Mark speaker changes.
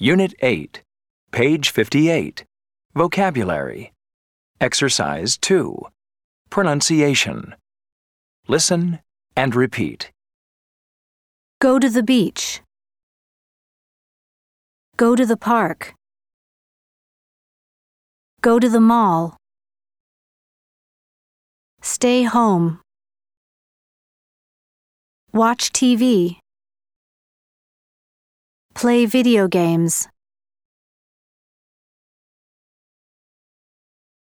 Speaker 1: Unit 8, page 58, Vocabulary. Exercise 2, Pronunciation. Listen and repeat.
Speaker 2: Go to the beach. Go to the park. Go to the mall. Stay home. Watch TV. Play video games.